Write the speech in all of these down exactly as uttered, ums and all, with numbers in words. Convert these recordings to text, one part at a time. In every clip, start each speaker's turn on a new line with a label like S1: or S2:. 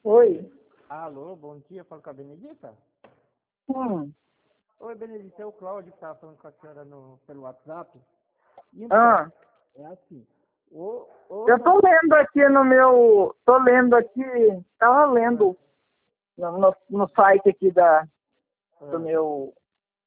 S1: Oi.
S2: Alô, bom dia, falo com a Benedita?
S1: Hum.
S2: Oi, Benedita, é o Cláudio que estava falando com a senhora no, pelo WhatsApp. Então,
S1: Ah,
S2: é assim, o, o
S1: eu tô
S2: nosso...
S1: lendo aqui no meu. Tô lendo aqui. Tava
S2: Ah,
S1: lendo no, no, no site aqui da, do
S2: ah,
S1: meu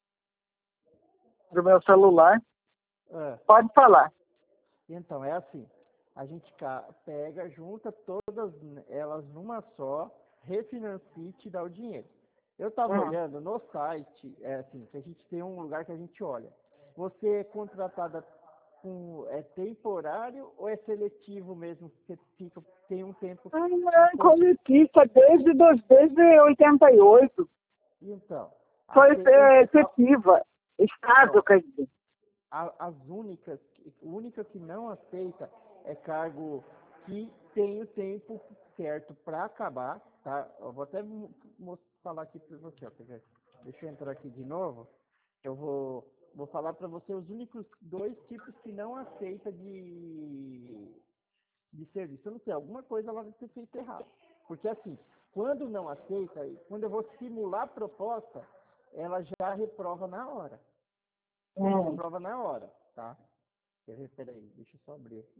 S1: do meu celular.
S2: ah.
S1: Pode falar.
S2: Então, é assim, a gente ca- pega, junta todas elas numa só, refinancia e te dá o dinheiro. Eu estava
S1: Hum.
S2: olhando no site, é assim, que a gente tem um lugar que a gente olha. Você é contratada com, é temporário ou é seletivo mesmo? Você fica, tem um tempo
S1: Ah,
S2: de
S1: não,
S2: con-
S1: coletista desde, dois, desde oitenta e oito.
S2: Então, a,
S1: Foi
S2: se-
S1: é,
S2: esse- a-
S1: efetiva. Estável,
S2: pronto.
S1: quer dizer.
S2: A- as únicas, a única que não aceita é cargo que tem o tempo certo para acabar, tá? Eu vou até mo- mo- falar aqui para você, ó, quer ver? Deixa eu entrar aqui de novo. Eu vou, vou falar para você os únicos dois tipos que não aceita de, de serviço. Eu não sei, alguma coisa ela vai ter feito errado. Porque assim, quando não aceita, quando eu vou simular a proposta, ela já reprova na hora.
S1: Hum.
S2: Reprova na hora, tá? Quer ver? Peraí, deixa eu só abrir aqui.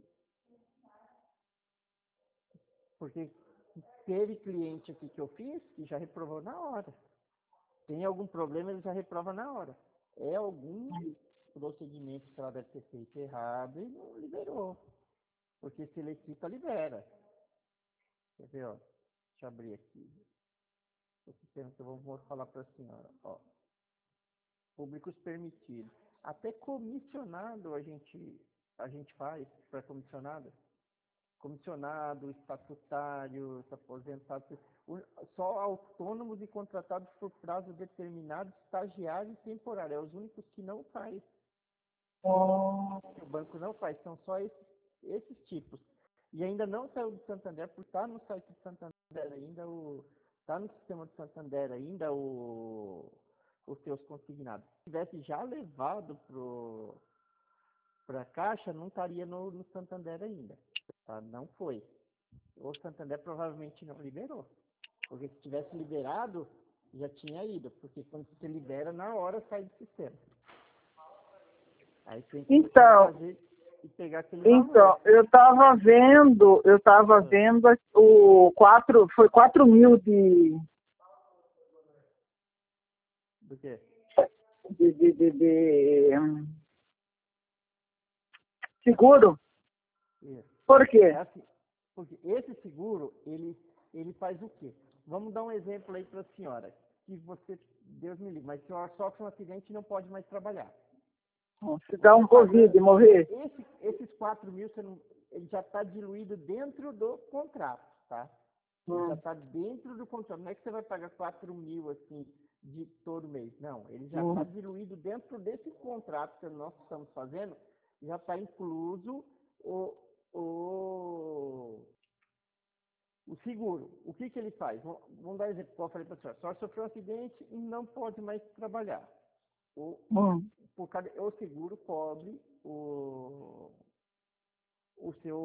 S2: Porque teve cliente aqui que eu fiz que já reprovou na hora. Tem algum problema, ele já reprova na hora. É algum procedimento que ela deve ter feito errado e não liberou. Porque seletivo libera. Quer ver, ó? Deixa eu abrir aqui. O sistema que eu vou, vou falar para a senhora. Ó, públicos permitidos. Até comissionado a gente, a gente faz para comissionado. Comissionado, estatutário, aposentado, só autônomos e contratados por prazo determinado, estagiário e temporário. É os únicos que não faz.
S1: Hum.
S2: Que o banco não faz, são só esses, esses tipos. E ainda não saiu do Santander, porque está no site do Santander ainda, o está no sistema do Santander ainda o, os seus consignados. Se tivesse já levado para a Caixa, não estaria no, no Santander ainda. Tá? Não foi. O Santander provavelmente não liberou. Porque se tivesse liberado, já tinha ido. Porque quando você libera, na hora sai do sistema. Aí tem que
S1: Então,
S2: fazer e pegar aquele valor.
S1: então, eu estava vendo, eu estava
S2: Ah,
S1: vendo o quatro, foi quatro mil de,
S2: do quê?
S1: de, de, de, de, hum, seguro.
S2: Isso.
S1: Por
S2: É
S1: quê?
S2: assim. Porque esse seguro, ele, ele faz o quê? Vamos dar um exemplo aí para a senhora. Que você, Deus me livre, mas a senhora sofre um acidente e não pode mais trabalhar.
S1: Se dá
S2: Você
S1: um Covid
S2: pagando,
S1: e morrer.
S2: esse, esses quatro mil, você não, ele já está diluído dentro do contrato, tá? Ele já
S1: Hum,
S2: está dentro do contrato. Não é que você vai pagar quatro mil, assim, de todo mês. Não, ele já está
S1: hum,
S2: diluído dentro desse contrato que nós estamos fazendo, já está incluso o, o, o seguro. O que, que ele faz? Vamos, vamos dar exemplo, como eu falei para a senhora. A senhora sofreu um acidente e não pode mais trabalhar. O,
S1: hum.
S2: por cada, o seguro cobre o, o, seu,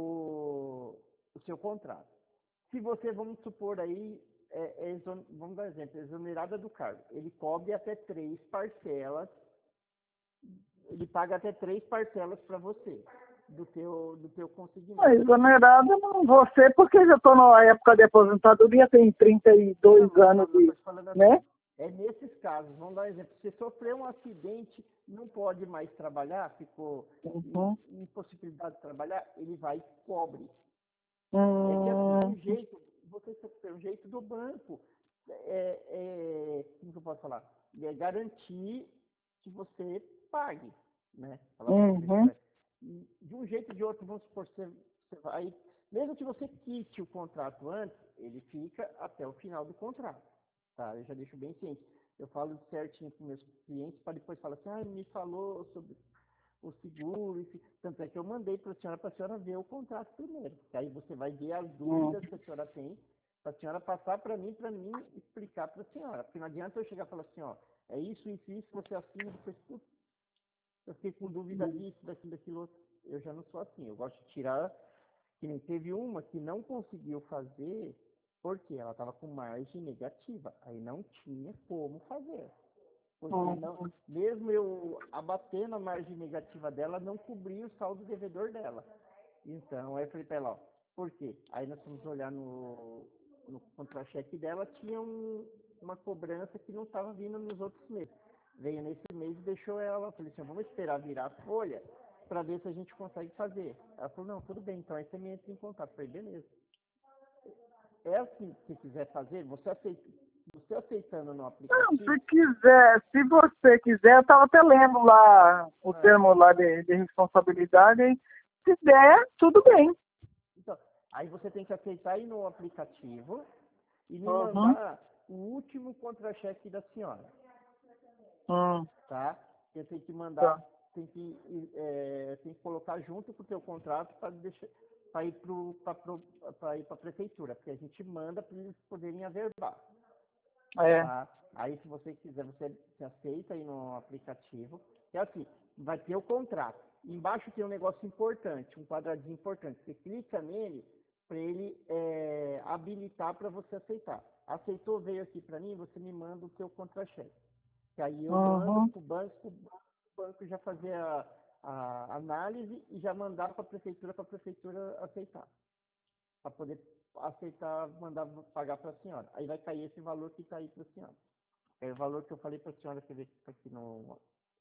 S2: o seu contrato. Se você, vamos supor aí, é, é exon, vamos dar exemplo, exonerada do cargo, ele cobre até três parcelas, ele paga até três parcelas para você, do teu, do teu
S1: Mas
S2: consignado.
S1: exonerada não vou ser, porque já estou na época de aposentadoria, tem trinta e dois
S2: Não,
S1: anos
S2: não, eu
S1: de,
S2: estou te falando
S1: né?
S2: assim, é nesses casos, vamos dar um exemplo, você sofreu um acidente, não pode mais trabalhar, ficou em
S1: Uhum.
S2: impossibilidade de trabalhar, ele vai e cobre. É que assim,
S1: Hum,
S2: o jeito, você o jeito do banco é, é, como que eu posso falar? É garantir que você pague, né? Falar para você que
S1: uhum.
S2: vai. E de um jeito ou de outro, vamos supor, você, você vai, mesmo que você quite o contrato antes, ele fica até o final do contrato, tá? Eu já deixo bem ciente. Eu falo certinho com meus clientes para depois falar assim, ah, me falou sobre o seguro, esse... tanto é que eu mandei para a senhora, para a senhora ver o contrato primeiro, que aí você vai ver as
S1: Hum.
S2: dúvidas que a senhora tem, para a senhora passar para mim, para mim explicar para a senhora, porque não adianta eu chegar e falar assim, ó, é isso, isso, isso, você assina, depois, putz, eu fiquei com dúvida disso, daquilo, daquilo outro, eu já não sou assim, eu gosto de tirar, que nem teve uma que não conseguiu fazer, Porque ela estava com margem negativa. Aí não tinha como fazer. Porque
S1: Uhum.
S2: não, mesmo eu abatendo a margem negativa dela, não cobria o saldo devedor dela. Então, aí eu falei para ela, ó, por quê? Aí nós fomos olhar no, no contra-cheque dela, tinha um, uma cobrança que não estava vindo nos outros meses. Veio nesse mês e deixou ela. Falei assim, vamos esperar virar a folha para ver se a gente consegue fazer. Ela falou, não, tudo bem, então aí você me entra em contato. Eu falei, beleza. É assim que você quiser fazer, você, aceita, você aceitando no
S1: Não,
S2: aplicativo.
S1: se quiser, se você quiser, eu estava até lendo lá o
S2: Ah.
S1: termo lá de, de responsabilidade, e se der, tudo bem.
S2: Então, aí você tem que aceitar aí no aplicativo e me
S1: Uhum.
S2: mandar o último contra-cheque da senhora,
S1: Hum,
S2: tá? Você tem que mandar,
S1: tá.
S2: tem que, é, tem que colocar junto com o teu contrato para deixar para ir para ir para a prefeitura, porque a gente manda para eles poderem averbar.
S1: É.
S2: Tá? Aí, se você quiser, você, você aceita aí no aplicativo. É assim, vai ter o contrato. Embaixo tem um negócio importante, um quadradinho importante. Você clica nele para ele é, habilitar para você aceitar. Aceitou, veio aqui para mim, você me manda o seu contra-cheque. Que aí eu
S1: Uhum.
S2: mando para o banco, para o banco já fazer a, a análise e já mandar para a prefeitura, para a prefeitura aceitar. Para poder aceitar, mandar pagar para a senhora. Aí vai cair esse valor que está aí para a senhora. É o valor que eu falei para a senhora, que está aqui no...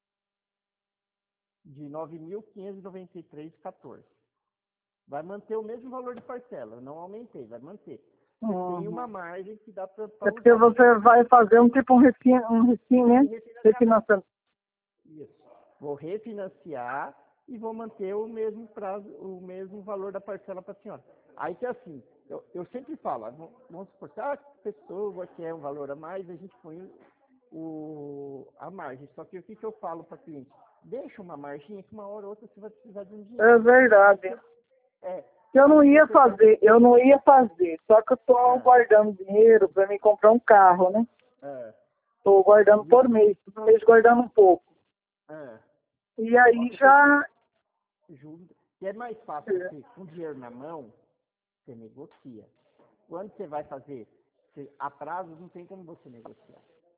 S2: de nove mil quinhentos e noventa e três reais e quatorze centavos. Vai manter o mesmo valor de parcela, eu não aumentei, vai manter. Você
S1: Uhum.
S2: tem uma margem que dá para
S1: É porque você vai fazer um tipo um refin, um refin, né? Refinanciamento.
S2: Isso. Vou refinanciar e vou manter o mesmo prazo, o mesmo valor da parcela para a senhora. Aí que é assim, eu, eu sempre falo, vamos supor, se a pessoa quer um valor a mais, a gente põe o, a margem. Só que o que, que eu falo para cliente? Deixa uma margem que uma hora ou outra você vai precisar de um dinheiro.
S1: É verdade.
S2: É,
S1: Eu não ia
S2: você
S1: fazer, eu não ia fazer, só que eu tô
S2: É.
S1: guardando dinheiro para me comprar um carro, né?
S2: É,
S1: Tô guardando por mês, por mês guardando um pouco.
S2: é.
S1: E aí
S2: Você
S1: já...
S2: junta. E é mais fácil você, com dinheiro na mão, você negocia. Quando você vai fazer você, a prazo, não tem como você negociar.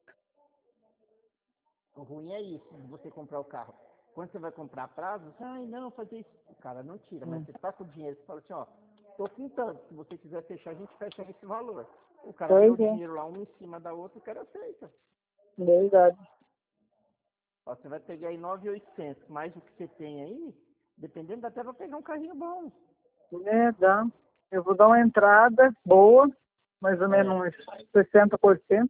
S2: O ruim é isso, de você comprar o carro. Quando você vai comprar a prazo, você, ai não, fazer isso. O cara não tira, mas você tá com o dinheiro, você fala assim, ó, tô com tanto, se você quiser fechar, a gente fecha nesse valor. O cara vê o
S1: Pois é,
S2: dinheiro lá, um em cima da outra, o cara aceita.
S1: verdade.
S2: Ó, você vai pegar aí nove mil e oitocentos, mais o que você tem aí, dependendo, dá até pra pegar um carrinho bom.
S1: É, dá. Eu vou dar uma entrada boa, mais ou menos
S2: É,
S1: uns sessenta por cento.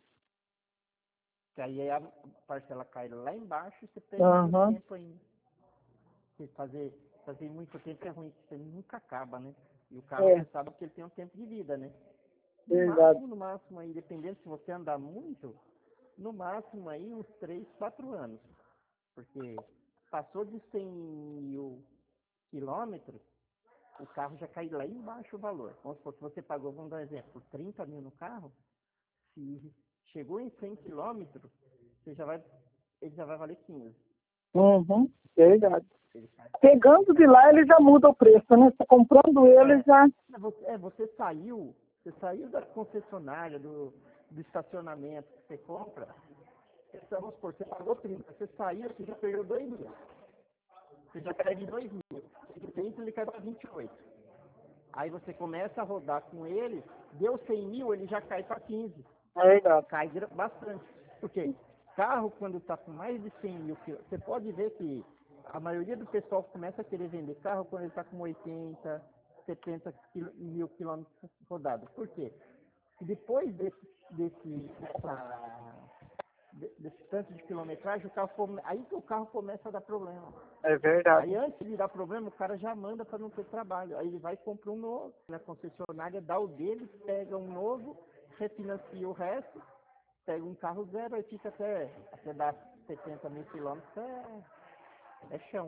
S2: que aí a parcela cai lá embaixo e você tem muito
S1: Aham,
S2: tempo ainda. Porque fazer, fazer muito tempo é ruim, você nunca acaba, né? E o carro
S1: é,
S2: você sabe que ele tem um tempo de vida, né? No
S1: verdade.
S2: máximo, no máximo aí, dependendo se você andar muito, no máximo aí uns três, quatro anos. Porque passou de cem mil quilômetros, o carro já cai lá embaixo o valor. Vamos supor, se você pagou, vamos dar um exemplo, trinta mil no carro, se chegou em cem quilômetros, você já vai, ele já vai valer quinze.
S1: Uhum, verdade.
S2: Ele cai, ele
S1: Pegando de
S2: cai.
S1: lá, ele já muda o preço, né? Você comprando ele
S2: É,
S1: já...
S2: é, você, é, você saiu, você saiu da concessionária, do, do estacionamento que você compra, então, vamos supor, você pagou trinta, você saiu, você já perdeu dois mil. Você já perde dois mil. De trinta ele cai para vinte e oito. Aí você começa a rodar com ele, deu cem mil, ele já cai para quinze.
S1: É verdade.
S2: Cai gra- bastante. Porque carro, quando está com mais de cem mil quilômetros, você pode ver que a maioria do pessoal começa a querer vender carro quando ele está com oitenta, setenta quil- mil quilômetros rodados. Por quê? Porque depois desse, desse, dessa, de- desse tanto de quilometragem, o carro come- aí que o carro começa a dar problema.
S1: É verdade.
S2: Aí antes de dar problema, o cara já manda para não ter trabalho. Aí ele vai e compra um novo. Na concessionária dá o dele, pega um novo, refinancia o resto, pega um carro zero, aí fica até, até dar setenta mil quilômetros, é, é chão.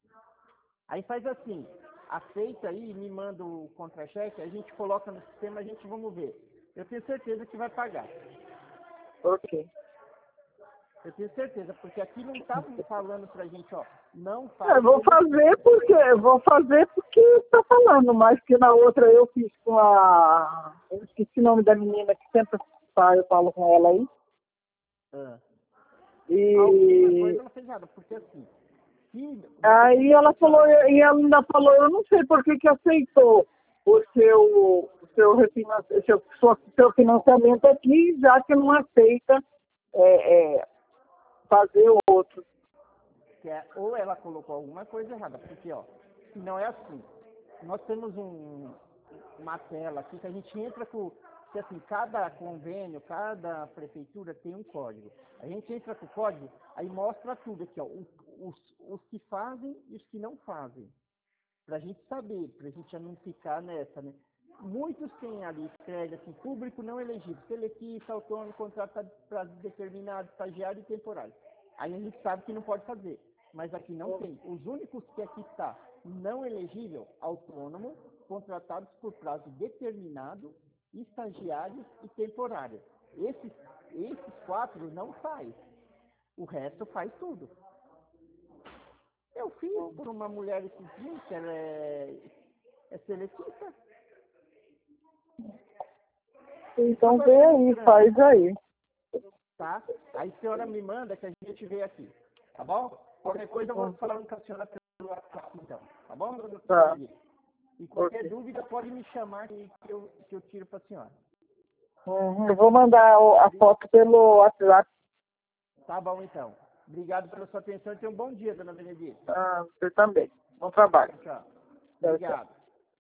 S2: Aí faz assim, aceita aí, me manda o contra-cheque, a gente coloca no sistema, a gente vamos ver. Eu tenho certeza que vai pagar.
S1: Ok.
S2: Eu tenho certeza, porque aqui não estavam falando pra gente, ó, não
S1: É,
S2: faz
S1: Eu vou
S2: benefício.
S1: fazer porque... Eu vou fazer porque está falando, mas que na outra eu fiz com a... esqueci o nome da menina que sempre fala, eu falo com ela aí.
S2: Ah.
S1: E
S2: Alguma coisa ela fez errado, porque assim, se
S1: aí ela falou, e ela ainda falou, eu não sei por que que aceitou o seu, o seu, refinan- seu, sua- seu financiamento aqui, já que não aceita é, é, fazer outro.
S2: que é, ou ela colocou alguma coisa errada, porque ó, se não é assim, nós temos um, uma tela aqui que a gente entra com, que assim, cada convênio, cada prefeitura tem um código. A gente entra com o código, aí mostra tudo aqui, ó, os, os, os que fazem e os que não fazem. Pra gente saber, pra gente não ficar nessa, né? Muitos têm ali, escreve assim, público não elegível, seletista, autônomo, contratado para determinado, estagiário e temporário. Aí a gente sabe que não pode fazer, mas aqui não tem. Os únicos que aqui está não elegível, autônomo, contratados por prazo determinado, estagiários e temporários. Esses, esses quatro não faz. O resto faz tudo. Eu fiz por uma mulher esses dias, que ela é, é seletista.
S1: Então vê aí, faz aí.
S2: Tá? Aí a senhora me manda que a gente vê aqui. Tá bom? Qualquer coisa eu vou falando com a senhora pelo WhatsApp, então. Tá bom, doutor?
S1: Tá.
S2: E qualquer
S1: Ok.
S2: dúvida pode me chamar que, que, eu, que eu tiro para a senhora.
S1: Uhum, eu vou mandar o- a foto pelo WhatsApp.
S2: Tá bom, então. Obrigado pela sua atenção e tenha um bom dia, dona Benedita.
S1: Ah, você também. Bom trabalho.
S2: Tchau.
S1: Tchau, tchau.
S2: Obrigado.